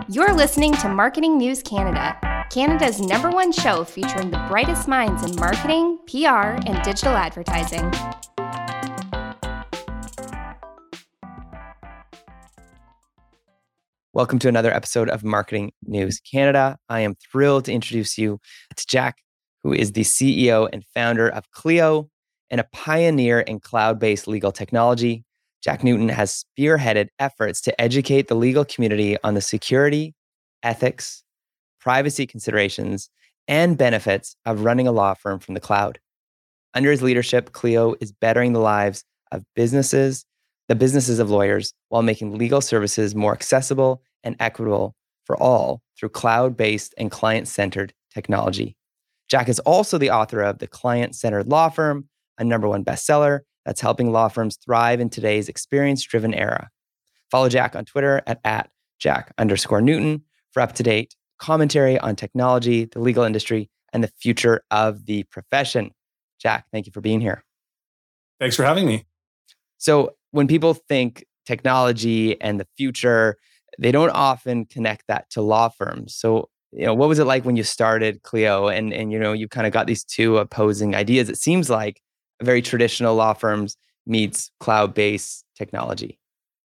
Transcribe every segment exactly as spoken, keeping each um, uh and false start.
You're listening to Marketing News Canada, Canada's number one show featuring the brightest minds in marketing, P R, and digital advertising. Welcome to another episode of Marketing News Canada. I am thrilled to introduce you to Jack, who is the C E O and founder of Clio and a pioneer in cloud-based legal technology. Jack Newton has spearheaded efforts to educate the legal community on the security, ethics, privacy considerations, and benefits of running a law firm from the cloud. Under his leadership, Clio is bettering the lives of businesses, the businesses of lawyers, while making legal services more accessible and equitable for all through cloud-based and client-centered technology. Jack is also the author of The Client-Centered Law Firm, a number one bestseller that's helping law firms thrive in today's experience-driven era. Follow Jack on Twitter at, at Jack underscore Newton for up-to-date commentary on technology, the legal industry, and the future of the profession. Jack, thank you for being here. Thanks for having me. So when people think technology and the future, they don't often connect that to law firms. So, you know, what was it like when you started Clio and, and you know, you kind of got these two opposing ideas? It seems like a very traditional law firms meets cloud-based technology.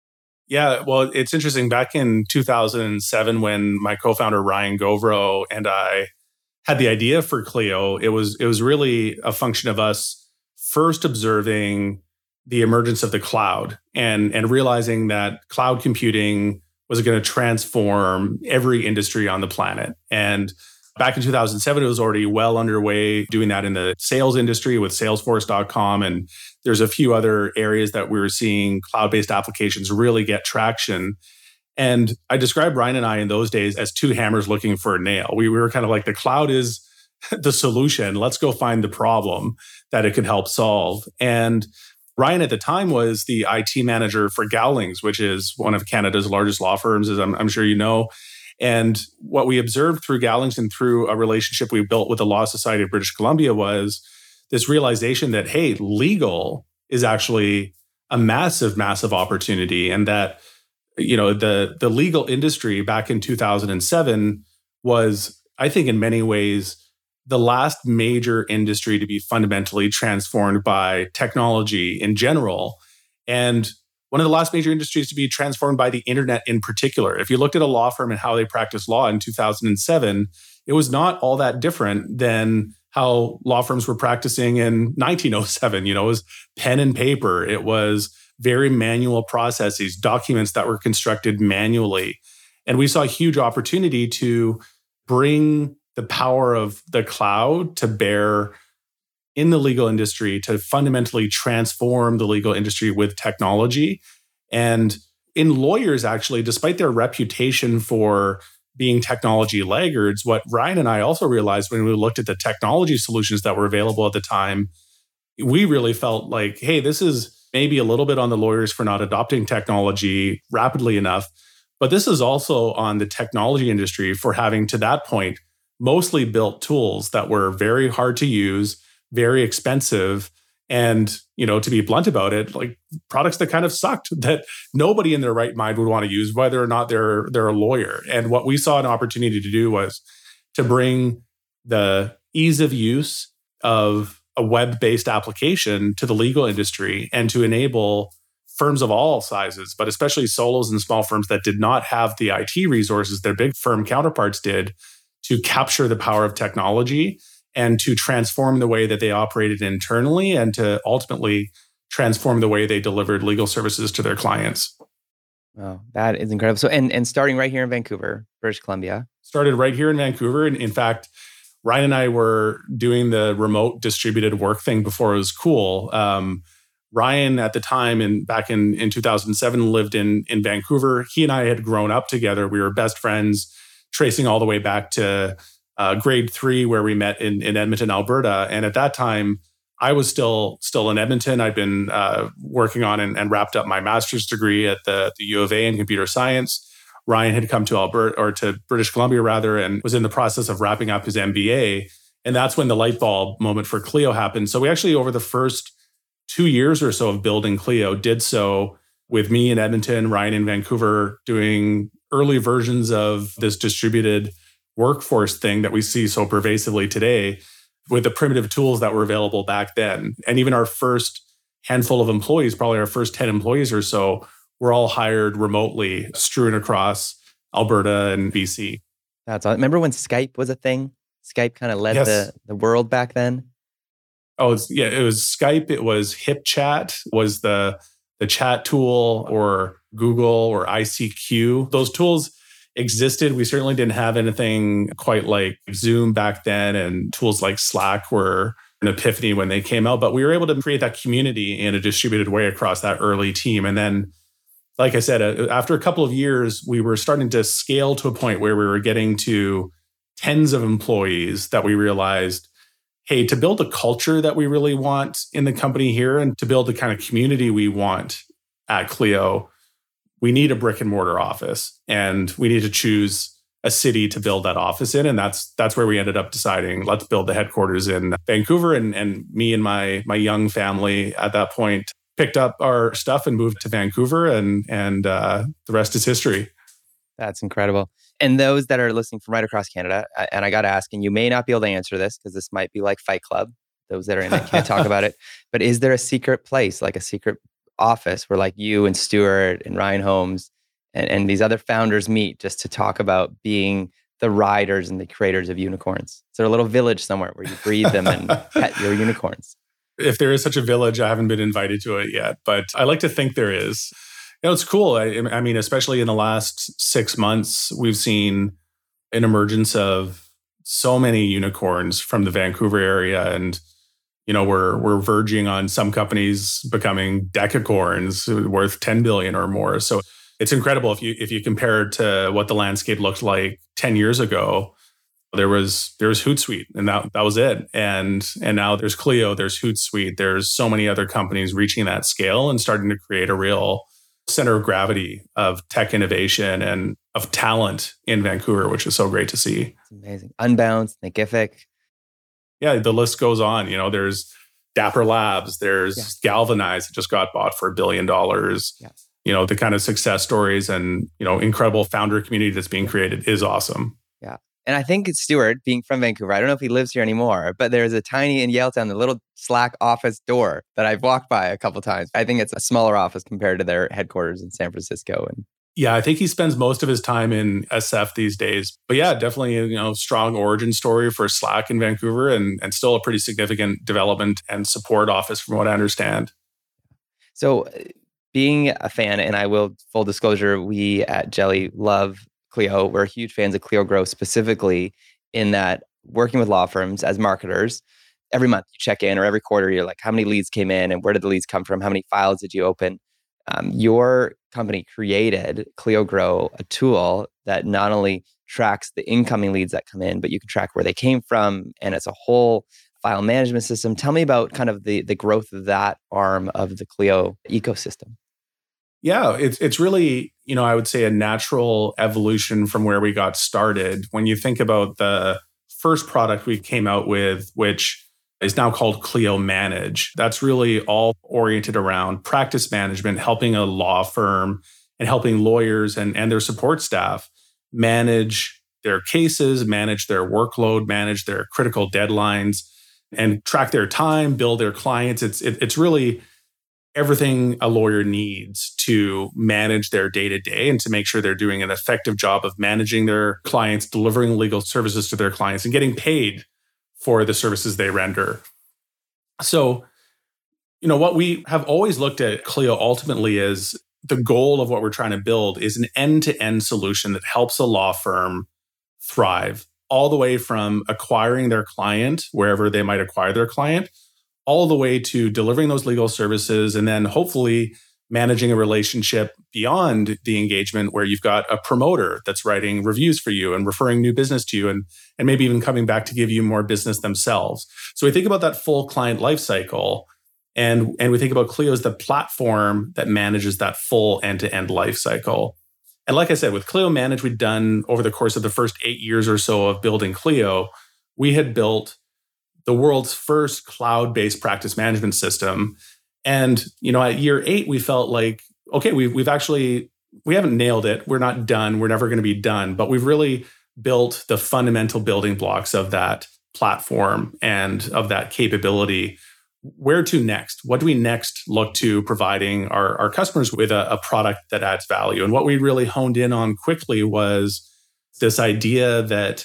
Yeah, well, it's interesting. Back in two thousand seven, when my co-founder Ryan Govro and I had the idea for Clio, it was it was really a function of us first observing the emergence of the cloud and, and realizing that cloud computing was going to transform every industry on the planet. And back in two thousand seven, it was already well underway doing that in the sales industry with salesforce dot com. And there's a few other areas that we were seeing cloud-based applications really get traction. And I described Ryan and I in those days as two hammers looking for a nail. We were kind of like, the cloud is the solution. Let's go find the problem that it can help solve. And Ryan at the time was the I T manager for Gowlings, which is one of Canada's largest law firms, as I'm, I'm sure you know. And what we observed through Gowlings and through a relationship we built with the Law Society of British Columbia was this realization that, hey, legal is actually a massive, massive opportunity. And that, you know, the, the legal industry back in two thousand seven was, I think in many ways, the last major industry to be fundamentally transformed by technology in general. And one of the last major industries to be transformed by the internet in particular. If you looked at a law firm and how they practiced law in two thousand seven, it was not all that different than how law firms were practicing in nineteen oh seven. You know, it was pen and paper. It was very manual processes, documents that were constructed manually. And we saw a huge opportunity to bring the power of the cloud to bear in the legal industry to fundamentally transform the legal industry with technology. And in lawyers, actually, despite their reputation for being technology laggards, what Ryan and I also realized when we looked at the technology solutions that were available at the time, we really felt like, hey, this is maybe a little bit on the lawyers for not adopting technology rapidly enough, but this is also on the technology industry for having, to that point, mostly built tools that were very hard to use, very expensive, and, you know, to be blunt about it, like products that kind of sucked that nobody in their right mind would want to use, whether or not they're they're a lawyer. And what we saw an opportunity to do was to bring the ease of use of a web-based application to the legal industry and to enable firms of all sizes, but especially solos and small firms that did not have the I T resources their big firm counterparts did, to capture the power of technology and to transform the way that they operated internally and to ultimately transform the way they delivered legal services to their clients. Wow, that is incredible. So, and, and starting right here in Vancouver, British Columbia. Started right here in Vancouver. And in fact, Ryan and I were doing the remote distributed work thing before it was cool. Um, Ryan at the time, and back in, in two thousand seven, lived in, in Vancouver. He and I had grown up together. We were best friends, tracing all the way back to uh, grade three, where we met in, in Edmonton, Alberta. And at that time, I was still still in Edmonton. I'd been uh, working on and, and wrapped up my master's degree at the, the U of A in computer science. Ryan had come to Alberta, or to British Columbia rather, and was in the process of wrapping up his M B A. And that's when the light bulb moment for Clio happened. So we actually, over the first two years or so of building Clio, did so with me in Edmonton, Ryan in Vancouver, doing early versions of this distributed workforce thing that we see so pervasively today with the primitive tools that were available back then. And even our first handful of employees, probably our first ten employees or so, were all hired remotely, strewn across Alberta and B C. That's all. Remember when Skype was a thing? Skype kind of led Yes. the, the world back then. Oh, it's, yeah, it was Skype. It was HipChat was the the chat tool, or Google or I C Q. Those tools existed. We certainly didn't have anything quite like Zoom back then, and tools like Slack were an epiphany when they came out. But we were able to create that community in a distributed way across that early team. And then, like I said, after a couple of years, we were starting to scale to a point where we were getting to tens of employees that we realized, hey, to build a culture that we really want in the company here and to build the kind of community we want at Clio, we need a brick and mortar office, and we need to choose a city to build that office in. And that's that's where we ended up deciding, let's build the headquarters in Vancouver. And, and me and my my young family at that point picked up our stuff and moved to Vancouver, and and uh, the rest is history. That's incredible. And those that are listening from right across Canada, and I got to ask, and you may not be able to answer this because this might be like Fight Club. Those that are in it can't talk about it. But is there a secret place, like a secret office where like you and Stuart and Ryan Holmes and, and these other founders meet just to talk about being the riders and the creators of unicorns? Is there a little village somewhere where you breed them and pet your unicorns? If there is such a village, I haven't been invited to it yet, but I like to think there is. You know, it's cool. I, I mean, especially in the last six months, we've seen an emergence of so many unicorns from the Vancouver area, and you know, we're we're verging on some companies becoming decacorns worth ten billion or more. So it's incredible if you if you compare it to what the landscape looked like ten years ago. There was there was Hootsuite, and that that was it. And and now there's Clio, there's Hootsuite, there's so many other companies reaching that scale and starting to create a real center of gravity of tech innovation and of talent in Vancouver, which is so great to see. It's amazing. Unbound, Thinkific. Yeah, the list goes on. You know, there's Dapper Labs, there's yeah. Galvanize that just got bought for a billion dollars. Yeah. You know, the kind of success stories and, you know, incredible founder community that's being created is awesome. Yeah. And I think it's Stuart, being from Vancouver, I don't know if he lives here anymore, but there's a tiny, in Yaletown, the little Slack office door that I've walked by a couple of times. I think it's a smaller office compared to their headquarters in San Francisco. And yeah, I think he spends most of his time in S F these days. But yeah, definitely, you know, strong origin story for Slack in Vancouver, and, and still a pretty significant development and support office from what I understand. So being a fan, and I will, full disclosure, we at Jelly love Clio. We're huge fans of Clio Grow, specifically in that working with law firms as marketers, every month you check in, or every quarter you're like, how many leads came in and where did the leads come from? How many files did you open? Um, your company created Clio Grow, a tool that not only tracks the incoming leads that come in, but you can track where they came from, and it's a whole file management system. Tell me about kind of the the growth of that arm of the Clio ecosystem. Yeah, it's it's really, you know, I would say a natural evolution from where we got started. When you think about the first product we came out with, which is now called Clio Manage, that's really all oriented around practice management, helping a law firm and helping lawyers and, and their support staff manage their cases, manage their workload, manage their critical deadlines, and track their time, bill their clients. It's it, it's really everything a lawyer needs to manage their day-to-day and to make sure they're doing an effective job of managing their clients, delivering legal services to their clients, and getting paid for the services they render. So, you know, what we have always looked at Clio ultimately is the goal of what we're trying to build is an end-to-end solution that helps a law firm thrive, all the way from acquiring their client, wherever they might acquire their client, all the way to delivering those legal services, and then hopefully managing a relationship beyond the engagement where you've got a promoter that's writing reviews for you and referring new business to you, and, and maybe even coming back to give you more business themselves. So we think about that full client lifecycle, and, and we think about Clio as the platform that manages that full end-to-end lifecycle. And like I said, with Clio Manage, we'd done over the course of the first eight years or so of building Clio, we had built the world's first cloud-based practice management system. And, you know, at year eight, we felt like, okay, we've, we've actually we haven't nailed it. We're not done. We're never going to be done. But we've really built the fundamental building blocks of that platform and of that capability. Where to next? What do we next look to providing our, our customers with a, a product that adds value? And what we really honed in on quickly was this idea that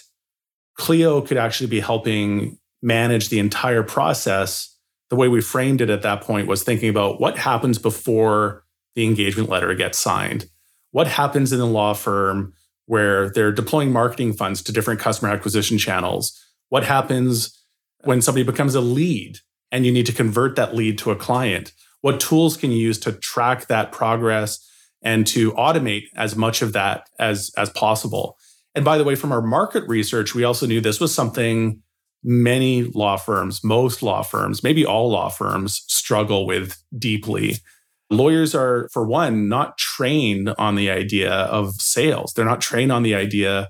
Clio could actually be helping manage the entire process. The way we framed it at that point was thinking about what happens before the engagement letter gets signed. What happens in the law firm where they're deploying marketing funds to different customer acquisition channels? What happens when somebody becomes a lead and you need to convert that lead to a client? What tools can you use to track that progress and to automate as much of that as, as possible? And by the way, from our market research, we also knew this was something many law firms, most law firms, maybe all law firms struggle with deeply. Lawyers are, for one, not trained on the idea of sales. They're not trained on the idea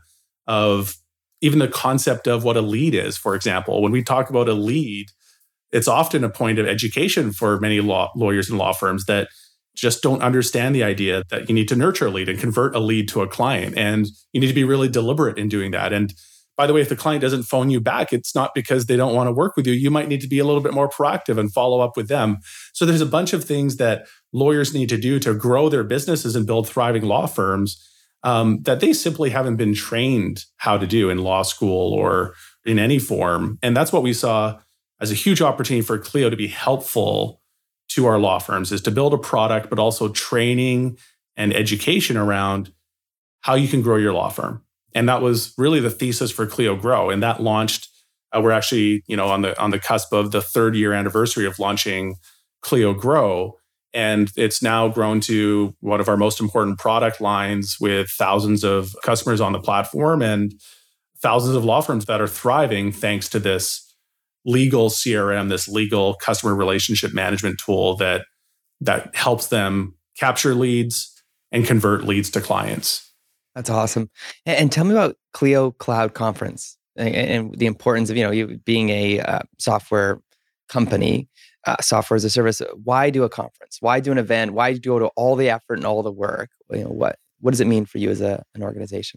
of even the concept of what a lead is, for example. When we talk about a lead, it's often a point of education for many law, lawyers and law firms that just don't understand the idea that you need to nurture a lead and convert a lead to a client. And you need to be really deliberate in doing that. And by the way, if the client doesn't phone you back, it's not because they don't want to work with you. You might need to be a little bit more proactive and follow up with them. So there's a bunch of things that lawyers need to do to grow their businesses and build thriving law firms um, that they simply haven't been trained how to do in law school or in any form. And that's what we saw as a huge opportunity for Clio to be helpful to our law firms, is to build a product, but also training and education around how you can grow your law firm. And that was really the thesis for Clio Grow. And that launched, uh, we're actually, you know, on the on the cusp of the third year anniversary of launching Clio Grow. And it's now grown to one of our most important product lines with thousands of customers on the platform and thousands of law firms that are thriving thanks to this legal C R M, this legal customer relationship management tool that that helps them capture leads and convert leads to clients. That's awesome. And, and tell me about Clio Cloud Conference and, and the importance of, you know, you being a uh, software company, uh, software as a service. Why do a conference? Why do an event? Why do to all the effort and all the work? You know, what what does it mean for you as a, an organization?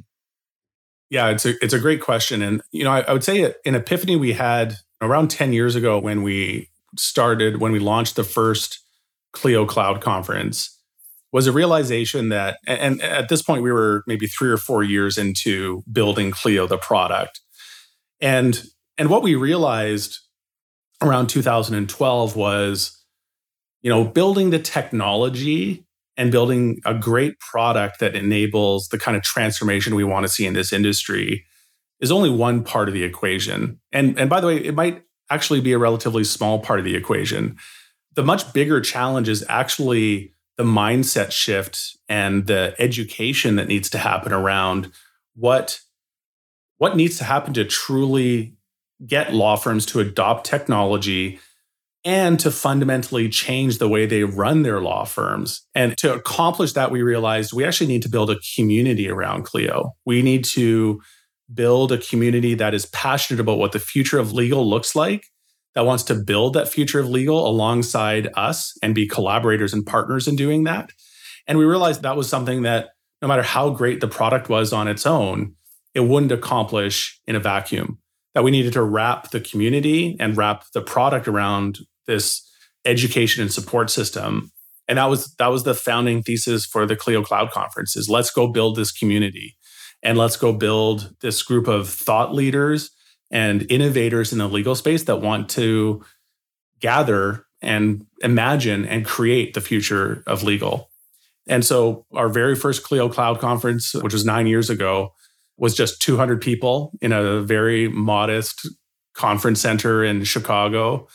Yeah, it's a it's a great question. And, you know, I, I would say an epiphany we had around ten years ago when we started, when we launched the first Clio Cloud Conference, was a realization that, and at this point we were maybe three or four years into building Clio, the product. And, and what we realized around two thousand twelve was, you know, building the technology and building a great product that enables the kind of transformation we want to see in this industry is only one part of the equation. And, and by the way, it might actually be a relatively small part of the equation. The much bigger challenge is actually the mindset shift and the education that needs to happen around what, what needs to happen to truly get law firms to adopt technology and to fundamentally change the way they run their law firms. And to accomplish that, we realized we actually need to build a community around Clio. We need to build a community that is passionate about what the future of legal looks like, that wants to build that future of legal alongside us and be collaborators and partners in doing that. And we realized that was something that no matter how great the product was on its own, it wouldn't accomplish in a vacuum, that we needed to wrap the community and wrap the product around this education and support system. And that was that was the founding thesis for the Clio Cloud Conference, is let's go build this community and let's go build this group of thought leaders and innovators in the legal space that want to gather and imagine and create the future of legal. And so our very first Clio Cloud Conference, which was nine years ago, was just two hundred people in a very modest conference center in Chicago.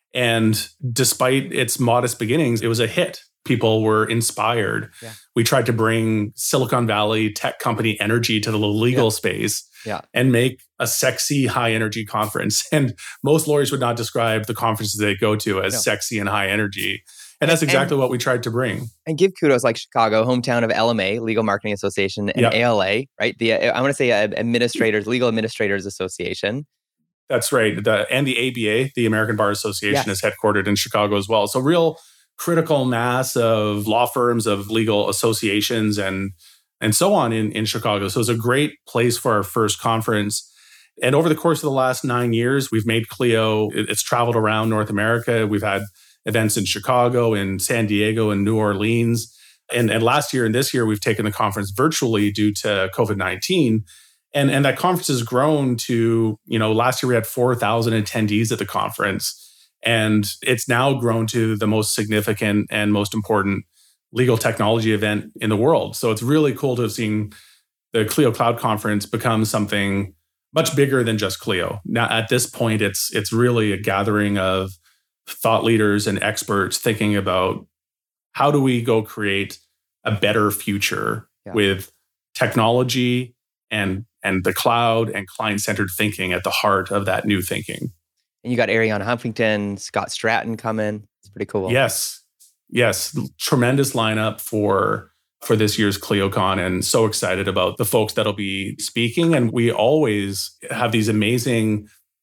And despite its modest beginnings, it was a hit. People were inspired. Yeah. We tried to bring Silicon Valley tech company energy to the legal yeah. space yeah. and make a sexy, high energy conference. And most lawyers would not describe the conferences they go to as no. sexy and high energy. And that's exactly and, what we tried to bring. And give kudos, like Chicago, hometown of L M A, Legal Marketing Association, and yep. A L A, right? The I want to say administrators, Legal Administrators Association. That's right. The, and the A B A, the American Bar Association, yes. is headquartered in Chicago as well. So real critical mass of law firms, of legal associations, and and so on in, in Chicago. So it's a great place for our first conference. And over the course of the last nine years, we've made Clio, it's traveled around North America. We've had events in Chicago, in San Diego, and New Orleans. And, and last year and this year, we've taken the conference virtually due to COVID nineteen. And, and that conference has grown to, you know, last year we had four thousand attendees at the conference. And it's now grown to the most significant and most important legal technology event in the world. So it's really cool to have seen the Clio Cloud Conference become something much bigger than just Clio. Now, at this point, it's it's really a gathering of thought leaders and experts thinking about how do we go create a better future yeah. with technology and and the cloud and client-centered thinking at the heart of that new thinking. And you got Arianna Huffington, Scott Stratton coming. It's pretty cool. Yes. Yes. Tremendous lineup for for this year's ClioCon, and so excited about the folks that'll be speaking. And we always have these amazing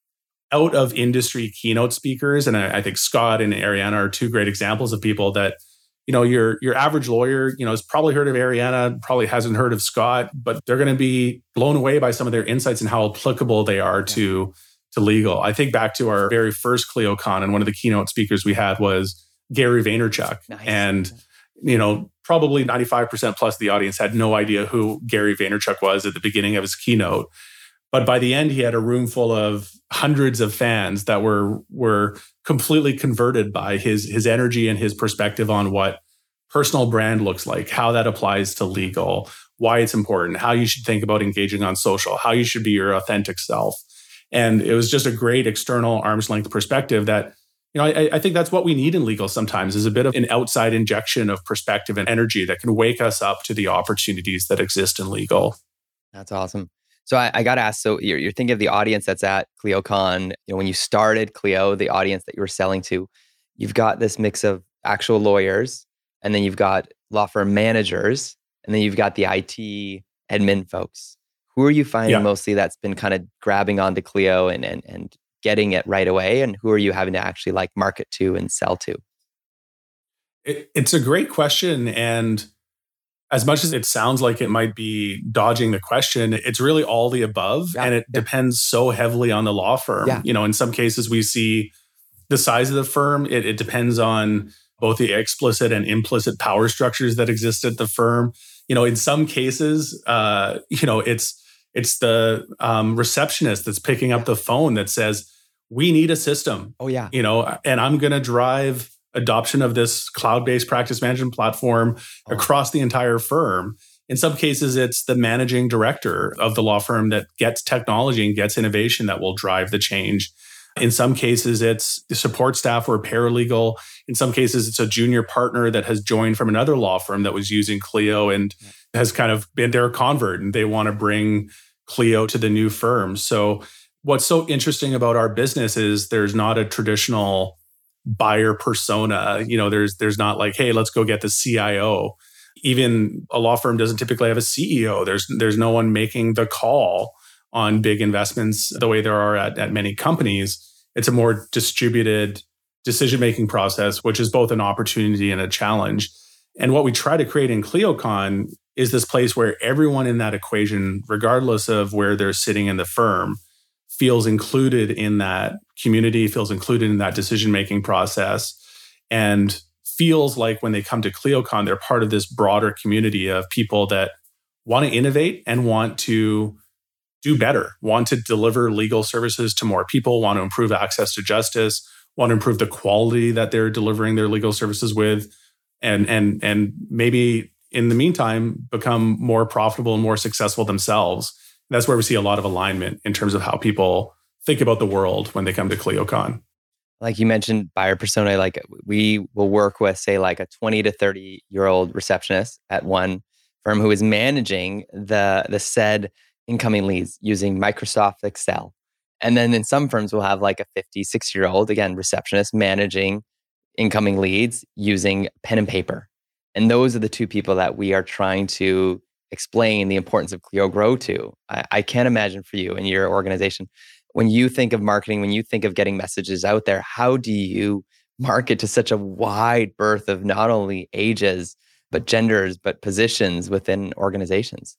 out of industry keynote speakers. And I, I think Scott and Arianna are two great examples of people that, you know, your your average lawyer, you know, has probably heard of Arianna, probably hasn't heard of Scott, but they're going to be blown away by some of their insights and how applicable they are yeah. to, to legal. I think back to our very first ClioCon, and one of the keynote speakers we had was Gary Vaynerchuk. Nice. And, you know, probably ninety-five percent plus of the audience had no idea who Gary Vaynerchuk was at the beginning of his keynote. But by the end, he had a room full of hundreds of fans that were were completely converted by his his energy and his perspective on what personal brand looks like, how that applies to legal, why it's important, how you should think about engaging on social, how you should be your authentic self. And it was just a great external arm's length perspective that, you know, I, I think that's what we need in legal sometimes, is a bit of an outside injection of perspective and energy that can wake us up to the opportunities that exist in legal. That's awesome. So I, I got to ask, so you're, you're thinking of the audience that's at ClioCon. You know, when you started Clio, the audience that you were selling to, you've got this mix of actual lawyers, and then you've got law firm managers, and then you've got the I T admin folks. Who are you finding yeah. mostly that's been kind of grabbing onto Clio and, and, and getting it right away? And who are you having to actually like market to and sell to? It, it's a great question. And as much as it sounds like it might be dodging the question, it's really all the above. Yeah, and it yeah. depends so heavily on the law firm. Yeah. You know, in some cases we see the size of the firm. It, it depends on both the explicit and implicit power structures that exist at the firm. You know, in some cases, uh, you know, it's it's the um, receptionist that's picking up the phone that says, we need a system. Oh, yeah. You know, and I'm going to drive adoption of this cloud-based practice management platform oh. across the entire firm. In some cases, it's the managing director of the law firm that gets technology and gets innovation that will drive the change. In some cases, it's the support staff or paralegal. In some cases, it's a junior partner that has joined from another law firm that was using Clio and yeah. has kind of been their convert, and they want to bring Clio to the new firm. So what's so interesting about our business is there's not a traditional buyer persona. You know, there's there's not like, hey, let's go get the C I O. Even a law firm doesn't typically have a C E O. There's there's no one making the call on big investments the way there are at, at many companies. It's a more distributed decision-making process, which is both an opportunity and a challenge. And what we try to create in ClioCon is this place where everyone in that equation, regardless of where they're sitting in the firm, feels included in that community, feels included in that decision-making process, and feels like when they come to ClioCon, they're part of this broader community of people that want to innovate and want to do better, want to deliver legal services to more people, want to improve access to justice, want to improve the quality that they're delivering their legal services with, and and and maybe in the meantime become more profitable and more successful themselves. That's where we see a lot of alignment in terms of how people think about the world when they come to ClioCon. Like you mentioned, buyer persona, like we will work with, say, like a twenty to thirty year old receptionist at one firm who is managing the, the said incoming leads using Microsoft Excel. And then in some firms, we'll have like a fifty-six year old, again, receptionist managing incoming leads using pen and paper. And those are the two people that we are trying to explain the importance of Clio Grow to. I, I can't imagine for you and your organization, when you think of marketing, when you think of getting messages out there, how do you market to such a wide berth of not only ages, but genders, but positions within organizations?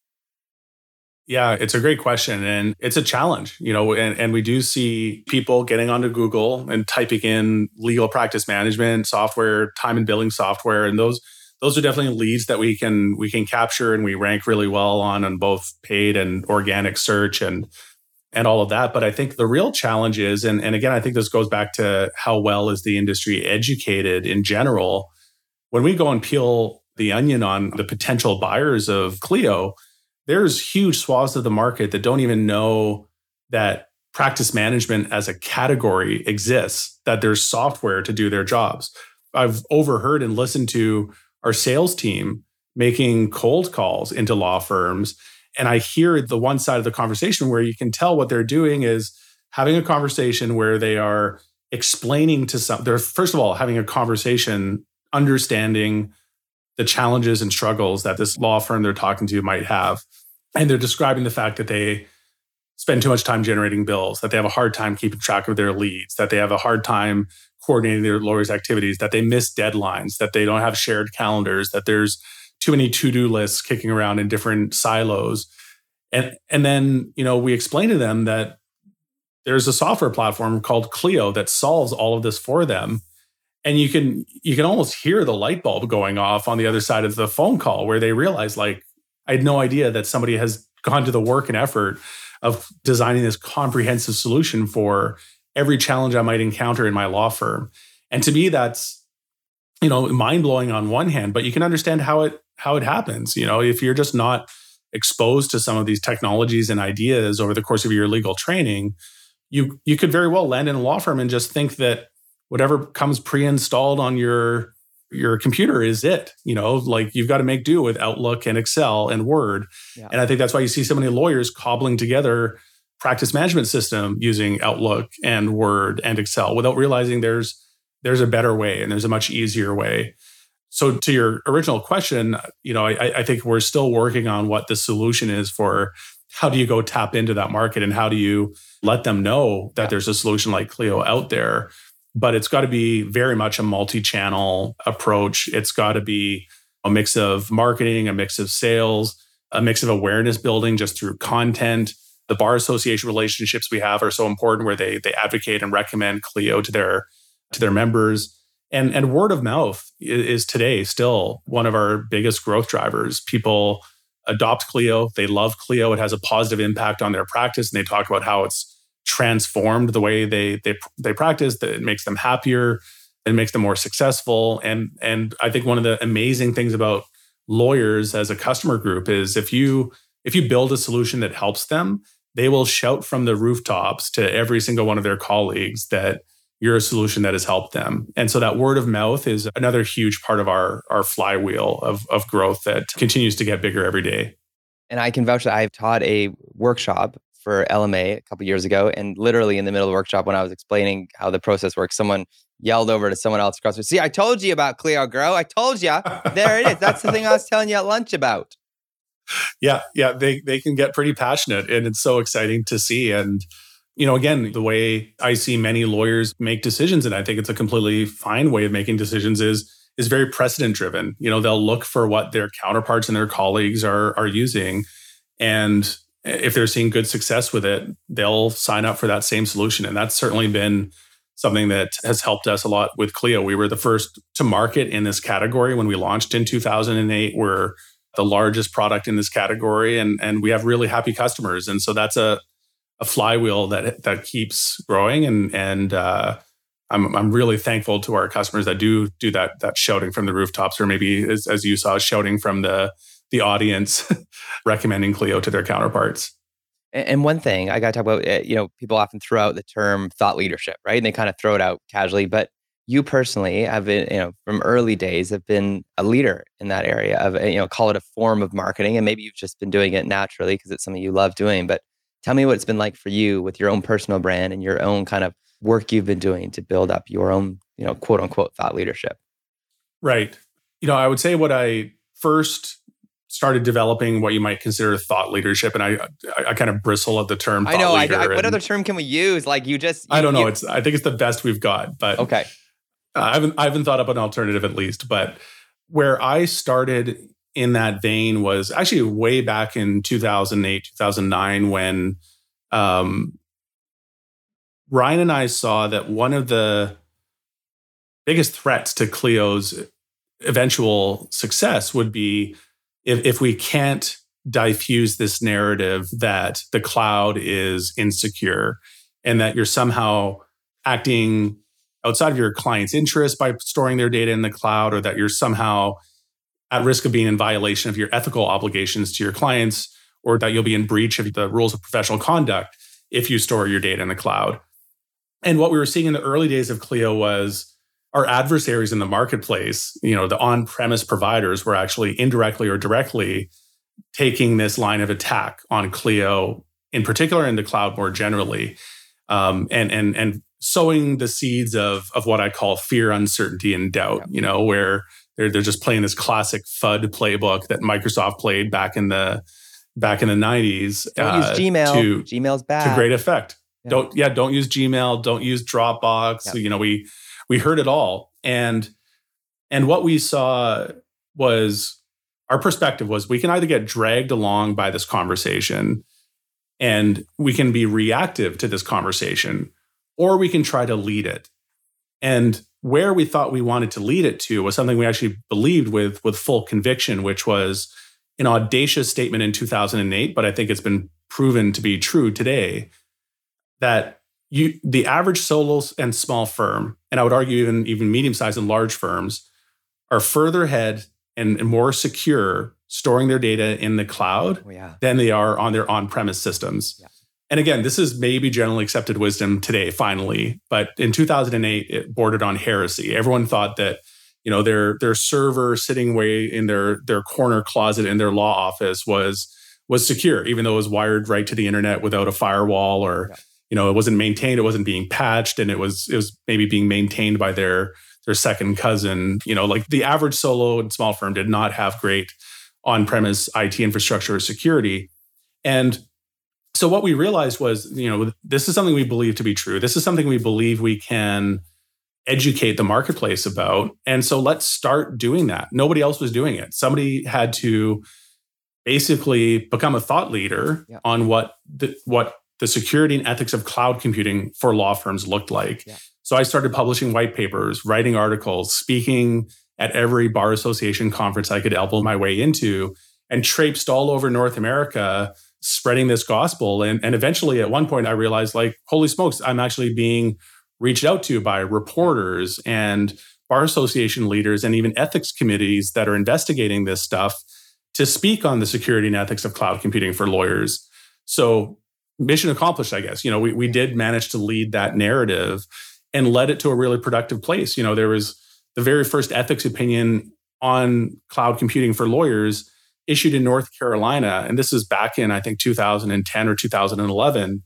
Yeah, it's a great question. And it's a challenge, you know, and, and we do see people getting onto Google and typing in legal practice management software, time and billing software. And those those are definitely leads that we can we can capture, and we rank really well on on both paid and organic search and and all of that. But I think the real challenge is, and, and again, I think this goes back to how well is the industry educated in general. When we go and peel the onion on the potential buyers of Clio, there's huge swaths of the market that don't even know that practice management as a category exists, that there's software to do their jobs. I've overheard and listened to our sales team making cold calls into law firms, and I hear the one side of the conversation where you can tell what they're doing is having a conversation where they are explaining to some, they're first of all having a conversation, understanding the challenges and struggles that this law firm they're talking to might have. And they're describing the fact that they spend too much time generating bills, that they have a hard time keeping track of their leads, that they have a hard time coordinating their lawyers' activities, that they miss deadlines, that they don't have shared calendars, that there's too many to-do lists kicking around in different silos. And, and then, you know, we explain to them that there's a software platform called Clio that solves all of this for them. And you can you can almost hear the light bulb going off on the other side of the phone call where they realize, like, I had no idea that somebody has gone to the work and effort of designing this comprehensive solution for every challenge I might encounter in my law firm. And to me, that's, you know, mind-blowing on one hand, but you can understand how it how it happens. You know, if you're just not exposed to some of these technologies and ideas over the course of your legal training, you you could very well land in a law firm and just think that whatever comes pre-installed on your your computer is it. You know, like you've got to make do with Outlook and Excel and Word. Yeah. And I think that's why you see so many lawyers cobbling together practice management system using Outlook and Word and Excel without realizing there's there's a better way and there's a much easier way. So to your original question, you know, I, I think we're still working on what the solution is for how do you go tap into that market and how do you let them know that there's a solution like Clio out there. But it's got to be very much a multi-channel approach. It's got to be a mix of marketing, a mix of sales, a mix of awareness building just through content. The bar association relationships we have are so important where they they advocate and recommend Clio to their to their members. And, and word of mouth is today still one of our biggest growth drivers. People adopt Clio. They love Clio. It has a positive impact on their practice. And they talk about how it's transformed the way they they they practice, that it makes them happier, it makes them more successful. And and I think one of the amazing things about lawyers as a customer group is if you if you build a solution that helps them, they will shout from the rooftops to every single one of their colleagues that you're a solution that has helped them. And so that word of mouth is another huge part of our our flywheel of of growth that continues to get bigger every day. And I can vouch that I've taught a workshop for L M A a couple of years ago. And literally in the middle of the workshop, when I was explaining how the process works, someone yelled over to someone else across the See, I told you about Clio Grow. I told you. There it is. That's the thing I was telling you at lunch about. Yeah, yeah. They they can get pretty passionate and it's so exciting to see. And, you know, again, the way I see many lawyers make decisions, and I think it's a completely fine way of making decisions, is is very precedent driven. You know, they'll look for what their counterparts and their colleagues are are using. And if they're seeing good success with it, they'll sign up for that same solution. And that's certainly been something that has helped us a lot with Clio. We were the first to market in this category when we launched in two thousand eight. We're the largest product in this category, and, and we have really happy customers. And so that's a, a flywheel that that keeps growing. And and uh, I'm I'm really thankful to our customers that do do that that shouting from the rooftops, or maybe as, as you saw, shouting from the the audience recommending Clio to their counterparts. And one thing I got to talk about, you know, people often throw out the term thought leadership, right? And they kind of throw it out casually. But you personally have been, you know, from early days have been a leader in that area of, you know, call it a form of marketing. And maybe you've just been doing it naturally because it's something you love doing. But tell me what it's been like for you with your own personal brand and your own kind of work you've been doing to build up your own, you know, quote unquote thought leadership. Right. You know, I would say what I first started developing what you might consider thought leadership. And I I, I kind of bristle at the term thought I know. leader. I, I, and what other term can we use? Like you just... You, I don't know. You, It's I think it's the best we've got. But okay. I haven't I haven't thought up an alternative at least, but where I started in that vein was actually way back in two thousand eight, two thousand nine, when um, Ryan and I saw that one of the biggest threats to Clio's eventual success would be if, if we can't diffuse this narrative that the cloud is insecure and that you're somehow acting outside of your client's interest by storing their data in the cloud, or that you're somehow at risk of being in violation of your ethical obligations to your clients, or that you'll be in breach of the rules of professional conduct if you store your data in the cloud. And what we were seeing in the early days of Clio was our adversaries in the marketplace, you know, the on-premise providers, were actually indirectly or directly taking this line of attack on Clio in particular, and the cloud more generally, um, and and and sowing the seeds of of what I call fear, uncertainty, and doubt. Yep. You know, where they're they're just playing this classic FUD playbook that Microsoft played back in the back in the nineties. Don't uh, use Gmail. To, Gmail's bad. To great effect. Yeah. Don't yeah. Don't use Gmail. Don't use Dropbox. Yep. You know, we we heard it all, and and what we saw was, our perspective was, we can either get dragged along by this conversation and we can be reactive to this conversation, or we can try to lead it. And where we thought we wanted to lead it to was something we actually believed with, with full conviction, which was an audacious statement in two thousand eight, but I think it's been proven to be true today, that you, the average solo and small firm, and I would argue even, even medium-sized and large firms, are further ahead and more secure storing their data in the cloud oh, yeah. than they are on their on-premise systems. Yeah. And again, this is maybe generally accepted wisdom today, finally. But in two thousand eight, it bordered on heresy. Everyone thought that, you know, their their server sitting way in their their corner closet in their law office was was secure, even though it was wired right to the internet without a firewall, or yeah. you know, it wasn't maintained, it wasn't being patched, and it was it was maybe being maintained by their their second cousin. You know, like the average solo and small firm did not have great on-premise I T infrastructure or security. And so what we realized was, you know, this is something we believe to be true. This is something we believe we can educate the marketplace about. And so let's start doing that. Nobody else was doing it. Somebody had to basically become a thought leader yeah. on what the, what the security and ethics of cloud computing for law firms looked like. Yeah. So I started publishing white papers, writing articles, speaking at every bar association conference I could elbow my way into, and traipsed all over North America, spreading this gospel. And, and eventually at one point I realized, like, holy smokes, I'm actually being reached out to by reporters and bar association leaders and even ethics committees that are investigating this stuff to speak on the security and ethics of cloud computing for lawyers. So mission accomplished, I guess. You know, we, we did manage to lead that narrative and led it to a really productive place. You know, there was the very first ethics opinion on cloud computing for lawyers issued in North Carolina. And this is back in, I think, two thousand ten or two thousand eleven.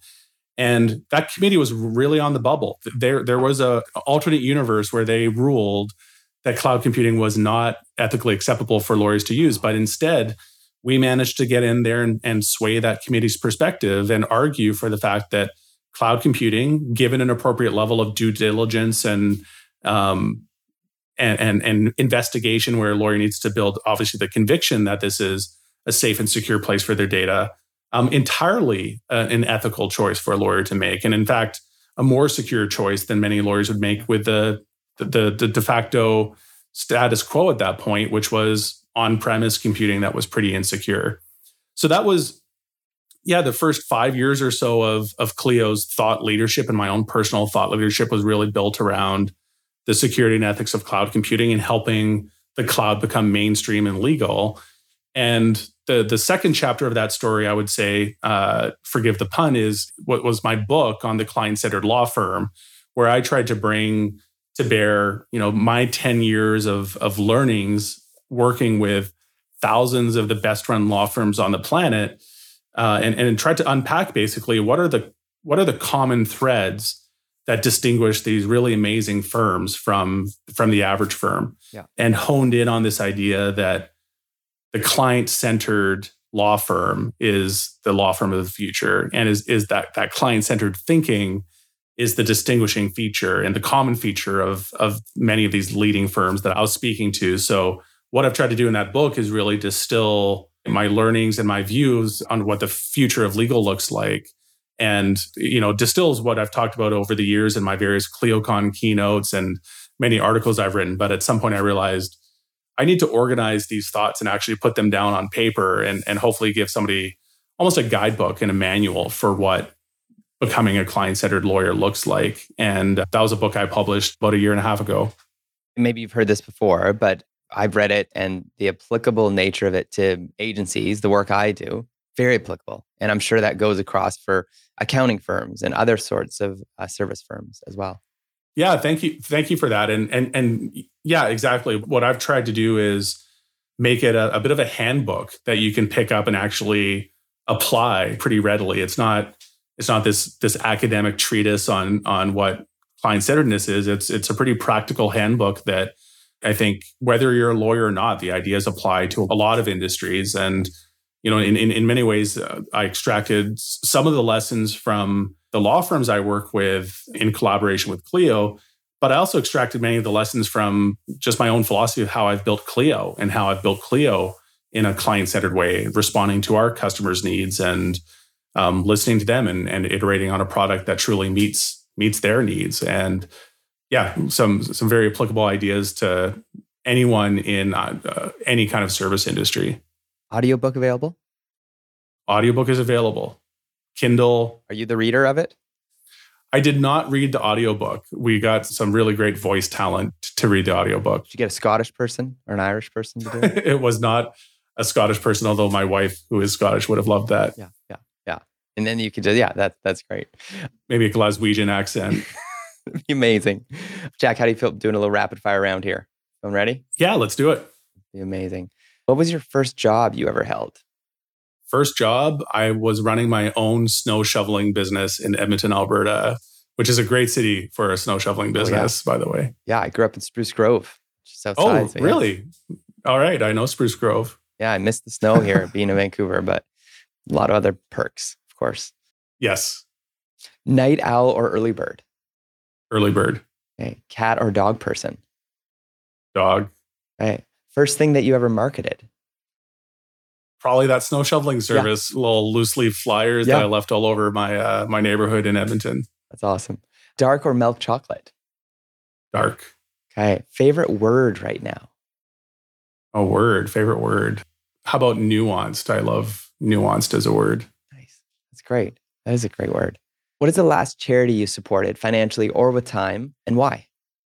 And that committee was really on the bubble. There, there was an alternate universe where they ruled that cloud computing was not ethically acceptable for lawyers to use. But instead, we managed to get in there and, and sway that committee's perspective and argue for the fact that cloud computing, given an appropriate level of due diligence and um, and, and, and investigation, where a lawyer needs to build, obviously, the conviction that this is a safe and secure place for their data, um, entirely uh, an ethical choice for a lawyer to make. And in fact, a more secure choice than many lawyers would make with the the, the, the de facto status quo at that point, which was on-premise computing that was pretty insecure. So that was, yeah, the first five years or so of, of Clio's thought leadership, and my own personal thought leadership was really built around the security and ethics of cloud computing and helping the cloud become mainstream and legal. And the, the second chapter of that story, I would say, uh, forgive the pun, is what was my book on the client-centered law firm, where I tried to bring to bear, you know, my ten years of, of learnings working with thousands of the best-run law firms on the planet, uh, and, and tried to unpack basically what are the what are the common threads that distinguish these really amazing firms from, from the average firm, yeah. and honed in on this idea that the client-centered law firm is the law firm of the future, and is, is that, that client-centered thinking is the distinguishing feature and the common feature of, of many of these leading firms that I was speaking to. So what I've tried to do in that book is really distill my learnings and my views on what the future of legal looks like. And, you know, distills what I've talked about over the years in my various ClioCon keynotes and many articles I've written. But at some point I realized I need to organize these thoughts and actually put them down on paper and, and hopefully give somebody almost a guidebook and a manual for what becoming a client-centered lawyer looks like. And that was a book I published about a year and a half ago. Maybe you've heard this before, but I've read it, and the applicable nature of it to agencies, the work I do, very applicable. And I'm sure that goes across for accounting firms and other sorts of uh, service firms as well. Yeah, thank you. Thank you for that. And and and yeah, exactly. What I've tried to do is make it a, a bit of a handbook that you can pick up and actually apply pretty readily. It's not it's not this this academic treatise on on what client-centeredness is. It's it's a pretty practical handbook that I think whether you're a lawyer or not, the ideas apply to a lot of industries. And, you know, in, in, in many ways, uh, I extracted some of the lessons from the law firms I work with in collaboration with Clio, but I also extracted many of the lessons from just my own philosophy of how I've built Clio and how I've built Clio in a client-centered way, responding to our customers' needs and um, listening to them and, and iterating on a product that truly meets meets their needs. And yeah, some some very applicable ideas to anyone in uh, any kind of service industry. Audiobook available? Audiobook is available. Kindle. Are you the reader of it? I did not read the audiobook. We got some really great voice talent to read the audiobook. Did you get a Scottish person or an Irish person to do it? It was not a Scottish person, although my wife, who is Scottish, would have loved that. Yeah, yeah, yeah. And then you could just, yeah, that, that's great. Maybe a Glaswegian accent. Be amazing. Jack, how do you feel doing a little rapid fire round here? Everyone ready? Yeah, let's do it. Be amazing. What was your first job you ever held? First job, I was running my own snow shoveling business in Edmonton, Alberta, which is a great city for a snow shoveling business, oh, yeah. by the way. Yeah, I grew up in Spruce Grove, just outside. Oh, so yeah. Really? All right, I know Spruce Grove. Yeah, I missed the snow here being in Vancouver, but a lot of other perks, of course. Yes. Night owl or early bird? Early bird. Okay. Cat or dog person? Dog. Right. First thing that you ever marketed? Probably that snow shoveling service, yeah. Little loose leaf flyers yeah. that I left all over my uh, my neighborhood in Edmonton. That's awesome. Dark or milk chocolate? Dark. Okay. Favorite word right now? A word. Favorite word. How about nuanced? I love nuanced as a word. Nice. That's great. That is a great word. What is the last charity you supported financially or with time, and why?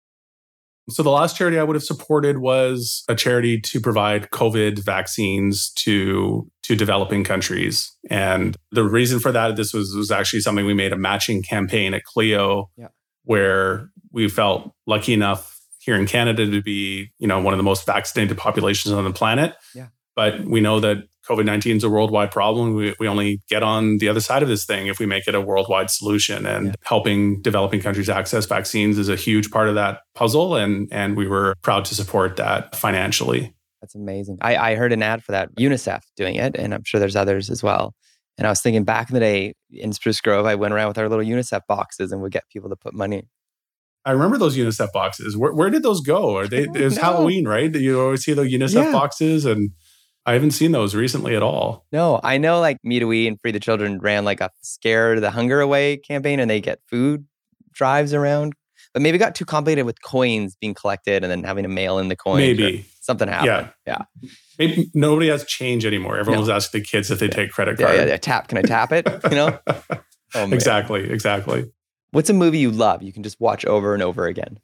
So the last charity I would have supported was a charity to provide COVID vaccines to, to developing countries. And the reason for that, this was, was actually something we made a matching campaign at Clio, yeah. where we felt lucky enough here in Canada to be, you know, one of the most vaccinated populations on the planet. Yeah. But we know that COVID nineteen is a worldwide problem. We, we only get on the other side of this thing if we make it a worldwide solution. And yeah. helping developing countries access vaccines is a huge part of that puzzle. And, and we were proud to support that financially. That's amazing. I, I heard an ad for that, UNICEF doing it, and I'm sure there's others as well. And I was thinking back in the day in Spruce Grove, I went around with our little UNICEF boxes and would get people to put money. I remember those UNICEF boxes. Where, where did those go? Are they? It was Halloween, right? You always see the UNICEF yeah. boxes, and I haven't seen those recently at all. No, I know like Me to We and Free the Children ran like a Scare the Hunger Away campaign, and they get food drives around. But maybe it got too complicated with coins being collected and then having to mail in the coins. Maybe. Something happened. Yeah. Yeah. Maybe nobody has change anymore. Everyone's no. asking the kids if they yeah. take credit yeah, card. Yeah, yeah, tap. Can I tap it? You know? Oh, exactly. Exactly. What's a movie you love? You can just watch over and over again.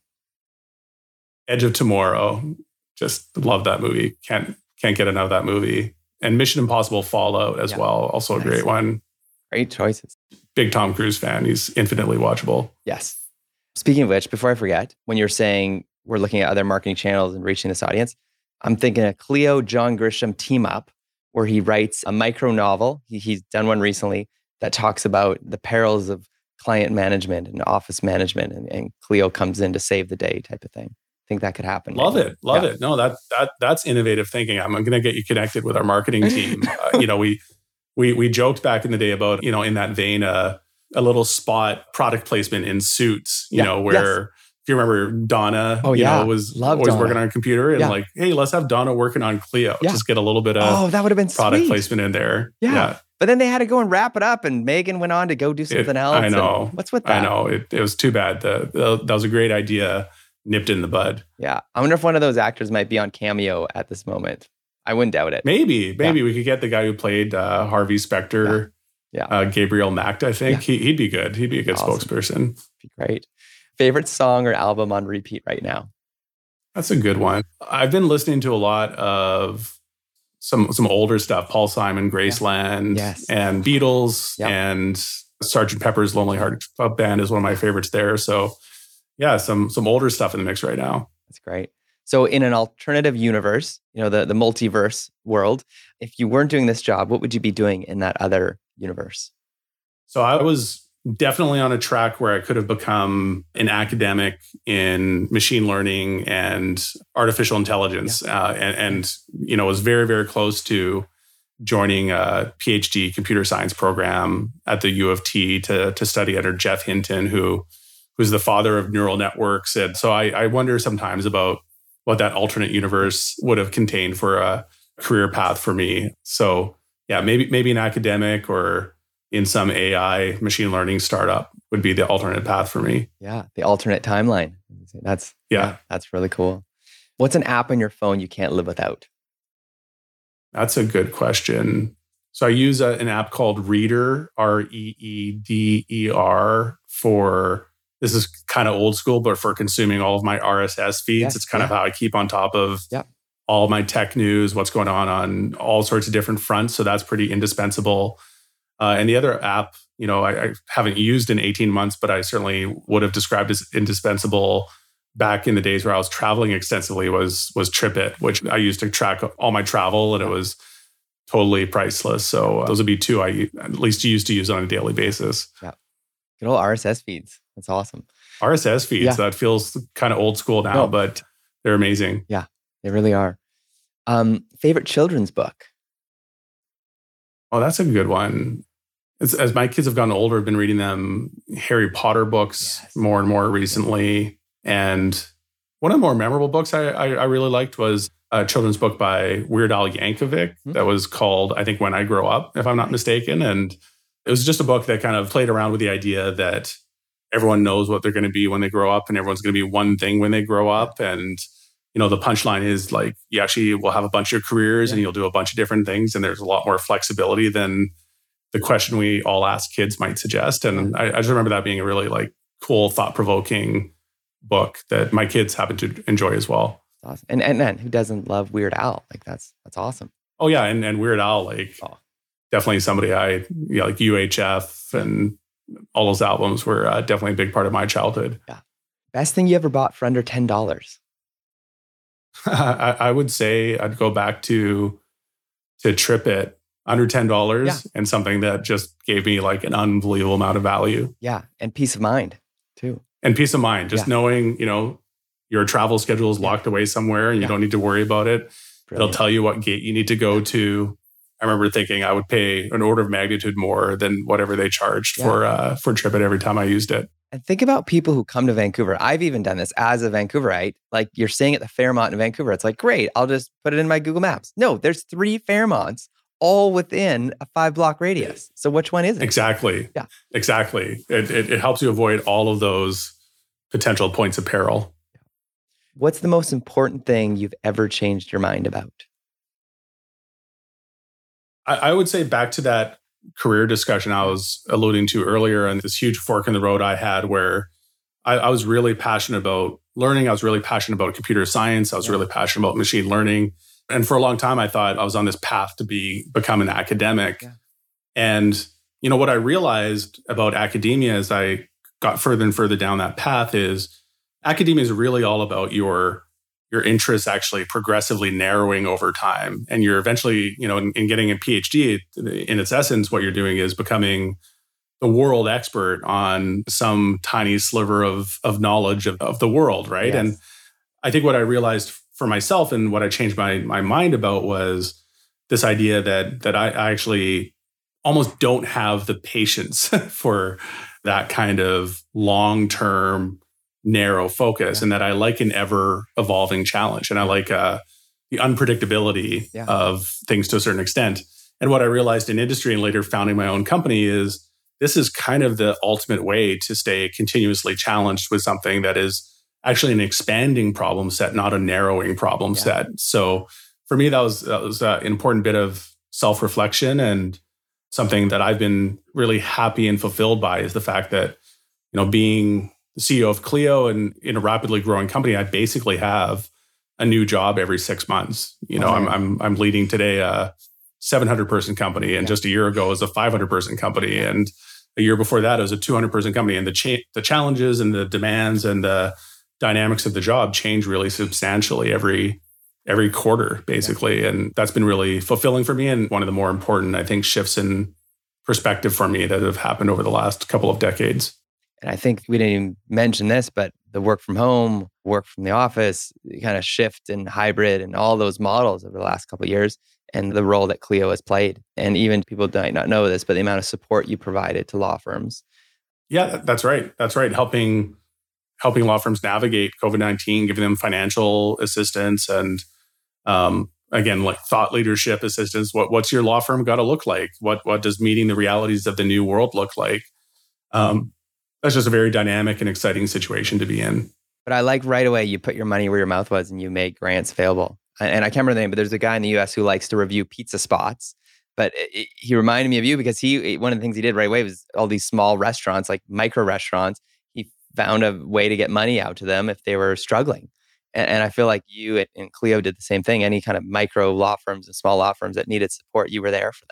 Edge of Tomorrow. Just love that movie. Can't can't get enough of that movie. And Mission Impossible Fallout as yeah. well. Also nice. A great one. Great choices. Big Tom Cruise fan. He's infinitely watchable. Yes. Speaking of which, before I forget, when you're saying we're looking at other marketing channels and reaching this audience, I'm thinking a Clio John Grisham team up where he writes a micro novel. He, he's done one recently that talks about the perils of client management and office management, and, and Clio comes in to save the day type of thing. I think that could happen. Love maybe. it. Love yeah. it. No, that that that's innovative thinking. I'm, I'm going to get you connected with our marketing team. uh, you know, we we we joked back in the day about, you know, in that vein, uh, a little spot product placement in Suits, you Yeah. know, where Yes. if you remember Donna, Oh, you yeah. know, was Love always Donna. working on a computer and Yeah. like, hey, let's have Donna working on Clio. Yeah. Just get a little bit of Oh, that would have been product sweet. placement in there. Yeah. But then they had to go and wrap it up, and Megan went on to go do something It- else. I and know. What's with that? I know. It, it was too bad. The, the, that was a great idea nipped in the bud. Yeah. I wonder if one of those actors might be on Cameo at this moment. I wouldn't doubt it. Maybe, maybe we could get the guy who played uh, Harvey Specter, Yeah. Uh, Gabriel Macht, I think. Yeah. He, he'd be good. He'd be a good Awesome. spokesperson. Be great. Favorite song or album on repeat right now? That's a good one. I've been listening to a lot of some some older stuff, Paul Simon, Graceland, Yes. and Beatles, Yeah. and Sergeant Pepper's Lonely Hearts Club Band is one of my favorites there. So yeah, some some older stuff in the mix right now. That's great. So in an alternative universe, you know, the, the multiverse world, if you weren't doing this job, what would you be doing in that other universe? So I was definitely on a track where I could have become an academic in machine learning and artificial intelligence, yeah. uh, and, and you know was very very close to joining a PhD computer science program at the U of T to to study under Geoff Hinton, who who's the father of neural networks. And so I, I wonder sometimes about what that alternate universe would have contained for a career path for me. So yeah, maybe maybe an academic or in some A I machine learning startup would be the alternate path for me. Yeah, the alternate timeline. That's yeah, yeah, that's really cool. What's an app on your phone you can't live without? That's a good question. So I use a, an app called Reeder, R E E D E R, for, this is kind of old school, but for consuming all of my R S S feeds. Yes, it's kind yeah. of how I keep on top of yeah. all my tech news, what's going on on all sorts of different fronts. So that's pretty indispensable. Uh, and the other app, you know, I, I haven't used in eighteen months, but I certainly would have described as indispensable back in the days where I was traveling extensively was was TripIt, which I used to track all my travel, and it was totally priceless. So those would be two I at least used to use on a daily basis. Yeah, good old R S S feeds. That's awesome. R S S feeds, Yeah. that feels kind of old school now, No. but they're amazing. Yeah, they really are. Um, favorite children's book? Oh, that's a good one. It's, as my kids have gotten older, I've been reading them Harry Potter books Yes. more and more recently. And one of the more memorable books I, I, I really liked was a children's book by Weird Al Yankovic Mm-hmm. that was called, I think, When I Grow Up, if I'm not mistaken. And it was just a book that kind of played around with the idea that everyone knows what they're going to be when they grow up, and everyone's going to be one thing when they grow up. And, you know, the punchline is like, you actually will have a bunch of careers Yeah. and you'll do a bunch of different things. And there's a lot more flexibility than the question we all ask kids might suggest. And I, I just remember that being a really like cool, thought-provoking book that my kids happen to enjoy as well. Awesome. And and man, who doesn't love Weird Al? Like that's that's awesome. Oh yeah, and, and Weird Al, like Oh. definitely somebody I, you know, like U H F and all those albums were uh, definitely a big part of my childhood. Best thing you ever bought for under ten dollars? I, I would say I'd go back to to TripIt, under ten dollars, Yeah. and something that just gave me like an unbelievable amount of value Yeah, and peace of mind too. and peace of mind. Just Yeah. knowing, you know, your travel schedule is locked away somewhere and you Yeah. don't need to worry about it. Brilliant. It'll tell you what gate you need to go to. I remember thinking I would pay an order of magnitude more than whatever they charged Yeah. for uh, for TripIt every time I used it. And think about people who come to Vancouver. I've even done this as a Vancouverite. Like you're staying at the Fairmont in Vancouver. It's like, great, I'll just put it in my Google Maps. No, there's three Fairmonts all within a five block radius. So which one is it? Exactly. Yeah. Exactly. It, it, it helps you avoid all of those potential points of peril. What's the most important thing you've ever changed your mind about? I, I would say back to that career discussion I was alluding to earlier, and this huge fork in the road I had where I, I was really passionate about learning. I was really passionate about computer science. I was Yeah. really passionate about machine learning. And for a long time, I thought I was on this path to be become an academic. Yeah. And, you know, what I realized about academia as I got further and further down that path is academia is really all about your your interests actually progressively narrowing over time. And you're eventually, you know, in, in getting a PhD, in its essence, what you're doing is becoming the world expert on some tiny sliver of, of knowledge of, of the world, right? Yes. And I think what I realized for myself and what I changed my my mind about was this idea that that I, I actually almost don't have the patience for that kind of long-term narrow focus, yeah. and that I like an ever evolving challenge. And I like uh, the unpredictability yeah. of things to a certain extent. And what I realized in industry and later founding my own company is this is kind of the ultimate way to stay continuously challenged with something that is actually an expanding problem set, not a narrowing problem yeah. set. So for me, that was, that was an important bit of self-reflection, and something that I've been really happy and fulfilled by is the fact that, you know, being the C E O of Clio and in a rapidly growing company, I basically have a new job every six months. You know, oh, I'm, I'm, I'm leading today a seven hundred person company, and yeah. just a year ago it was a five hundred person company. And a year before that, it was a two hundred person company. And the cha- the challenges and the demands and the dynamics of the job change really substantially every every quarter, basically. Yeah. And that's been really fulfilling for me, and one of the more important, I think, shifts in perspective for me that have happened over the last couple of decades. And I think we didn't even mention this, but the work from home, work from the office, kind of shift and hybrid and all those models over the last couple of years, and the role that Clio has played. And even people might not know this, but the amount of support you provided to law firms. Yeah, that's right. That's right. Helping helping law firms navigate COVID nineteen, giving them financial assistance and, um, again, like thought leadership assistance. What, what's your law firm got to look like? What what does meeting the realities of the new world look like? Um, that's just a very dynamic and exciting situation to be in. But I like right away, you put your money where your mouth was and you make grants available. And I can't remember the name, but there's a guy in the U S who likes to review pizza spots. But it, he reminded me of you because he one of the things he did right away was all these small restaurants, like micro restaurants. He found a way to get money out to them if they were struggling. And, and I feel like you and Clio did the same thing. Any kind of micro law firms and small law firms that needed support, you were there for them.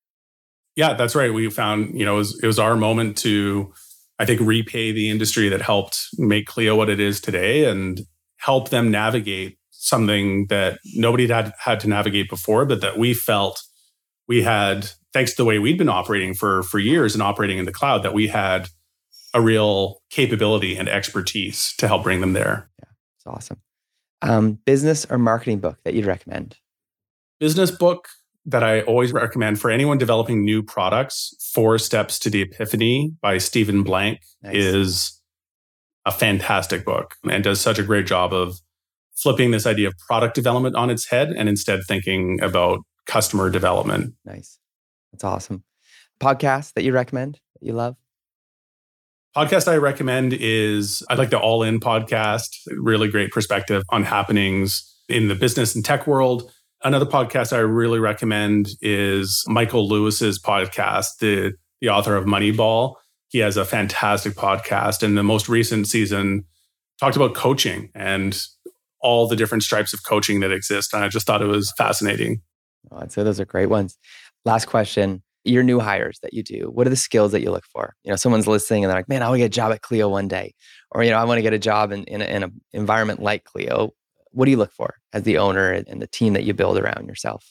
Yeah, that's right. We found, you know, it was, it was our moment to, I think, repay the industry that helped make Clio what it is today and help them navigate something that nobody had had to navigate before, but that we felt we had, thanks to the way we'd been operating for, for years and operating in the cloud, that we had a real capability and expertise to help bring them there. Yeah, it's awesome. Um, business or marketing book that you'd recommend? Business book that I always recommend for anyone developing new products, Four Steps to the Epiphany by Stephen Blank nice. Is a fantastic book and does such a great job of flipping this idea of product development on its head and instead thinking about customer development. Nice. That's awesome. Podcast that you recommend, that you love? Podcast I recommend is, I like the All In podcast, really great perspective on happenings in the business and tech world. Another podcast I really recommend is Michael Lewis's podcast, the, the author of Moneyball. He has a fantastic podcast, and the most recent season talked about coaching and all the different stripes of coaching that exist. And I just thought it was fascinating. Oh, I'd say those are great ones. Last question. Your new hires that you do, what are the skills that you look for? You know, someone's listening and they're like, man, I want to get a job at Clio one day. Or, you know, I want to get a job in, in, a, in an environment like Clio. What do you look for as the owner and the team that you build around yourself?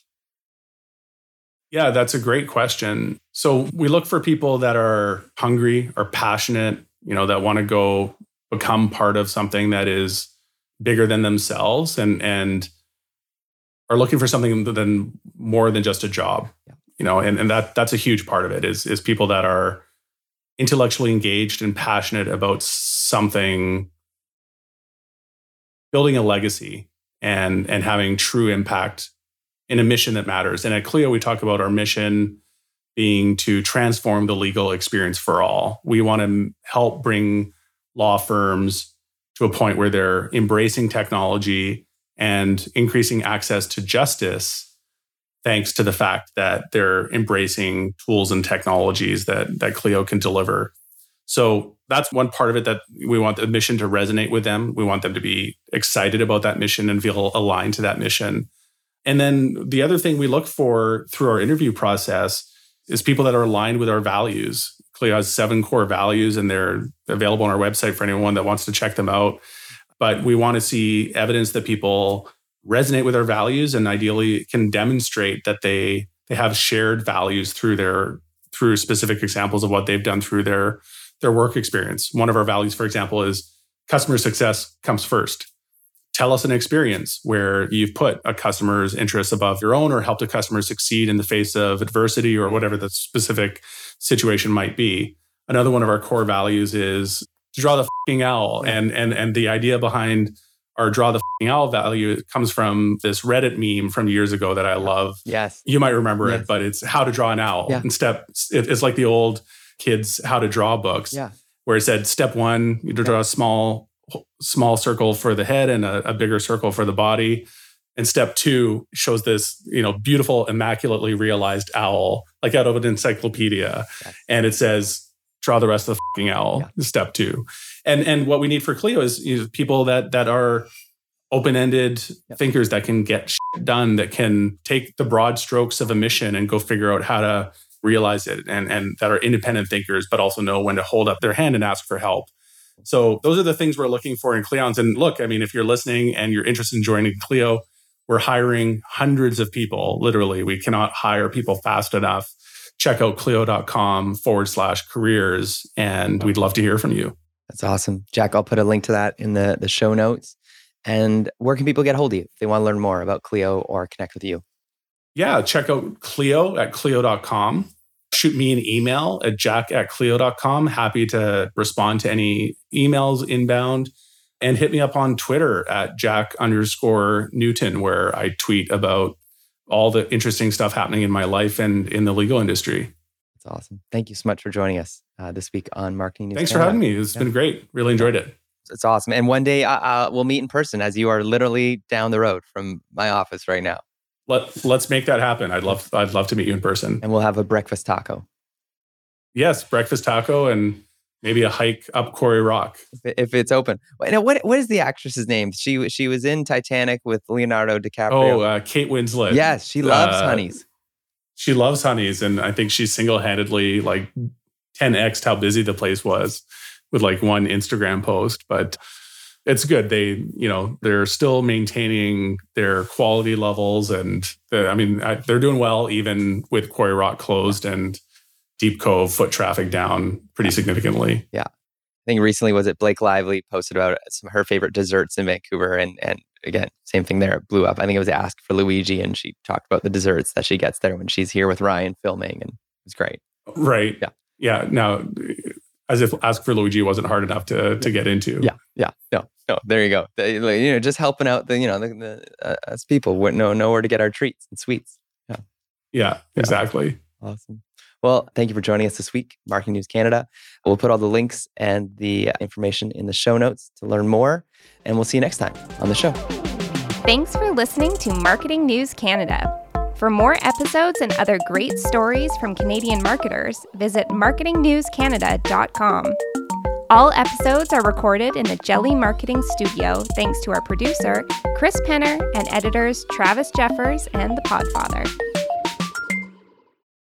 Yeah, that's a great question. So we look for people that are hungry, are passionate, you know, that want to go become part of something that is bigger than themselves and, and are looking for something than more than just a job. Yeah. You know, and, and that that's a huge part of it is, is people that are intellectually engaged and passionate about something, building a legacy and, and having true impact in a mission that matters. And at Clio, we talk about our mission being to transform the legal experience for all. We want to help bring law firms to a point where they're embracing technology and increasing access to justice, thanks to the fact that they're embracing tools and technologies that, that Clio can deliver. So that's one part of it, that we want the mission to resonate with them. We want them to be excited about that mission and feel aligned to that mission. And then the other thing we look for through our interview process is people that are aligned with our values. Clio has seven core values, and they're available on our website for anyone that wants to check them out. But we want to see evidence that people resonate with our values and ideally can demonstrate that they they have shared values through their through specific examples of what they've done through their their work experience. One of our values, for example, is customer success comes first. tell us an experience where you've put a customer's interests above your own or helped a customer succeed in the face of adversity or whatever the specific situation might be. Another one of our core values is to draw the fucking owl. And, and, and the idea behind our draw the fucking owl value comes from this Reddit meme from years ago that I love. Yes. You might remember yes. it, but it's how to draw an owl. Yeah. And step, it's like the old kids' how to draw books, yeah. where it said step one, you draw yeah. a small, small circle for the head and a, a bigger circle for the body. And step two shows this, you know, beautiful, immaculately realized owl, like out of an encyclopedia. Yes. And it says, draw the rest of the fucking owl, yeah. step two. And and what we need for Clio is, is people that that are open-ended yep. thinkers that can get shit done, that can take the broad strokes of a mission and go figure out how to realize it, and, and that are independent thinkers, but also know when to hold up their hand and ask for help. So those are the things we're looking for in Clions. And look, I mean, if you're listening and you're interested in joining Clio, we're hiring hundreds of people. Literally, we cannot hire people fast enough. Check out clio.com forward slash careers, and we'd love to hear from you. That's awesome. Jack, I'll put a link to that in the, the show notes. And where can people get a hold of you if they want to learn more about Clio or connect with you? Yeah, check out Clio at clio dot com. Shoot me an email at jack at clio dot com. Happy to respond to any emails inbound. And hit me up on Twitter at jack underscore Newton, where I tweet about all the interesting stuff happening in my life and in the legal industry. That's awesome. Thank you so much for joining us uh, this week on Marketing News Thanks Canada. for having me. It's yeah. been great. Really enjoyed it. It's awesome. And one day uh, uh, we'll meet in person, as you are literally down the road from my office right now. Let, let's make that happen. I'd love I'd love to meet you in person. And we'll have a breakfast taco. Yes, breakfast taco and maybe a hike up Quarry Rock. If, if it's open. Now, what what is the actress's name? She she was in Titanic with Leonardo DiCaprio. Oh, uh, Kate Winslet. Yes, she loves uh, honeys. She loves honeys. And I think she single-handedly like ten x'd how busy the place was with like one Instagram post. But it's good. They, you know, they're still maintaining their quality levels. And I mean, I, they're doing well, even with Quarry Rock closed and Deep Cove foot traffic down pretty significantly. Yeah. I think recently, was it Blake Lively posted about some of her favorite desserts in Vancouver. And and again, same thing there, it blew up. I think it was Ask for Luigi. And she talked about the desserts that she gets there when she's here with Ryan filming. And it was great. Right. Yeah. Yeah. Now, as if Ask for Luigi wasn't hard enough to to get into. Yeah. Yeah. No. No. There you go. The, you know, just helping out the you know the, the uh, us people wouldn't know know where to get our treats and sweets. Yeah. Yeah. Exactly. Yeah. Awesome. Well, thank you for joining us this week, Marketing News Canada. We'll put all the links and the information in the show notes to learn more, and we'll see you next time on the show. Thanks for listening to Marketing News Canada. For more episodes and other great stories from Canadian marketers, visit marketing news canada dot com. All episodes are recorded in the Jelly Marketing Studio thanks to our producer, Chris Penner, and editors Travis Jeffers and The Podfather.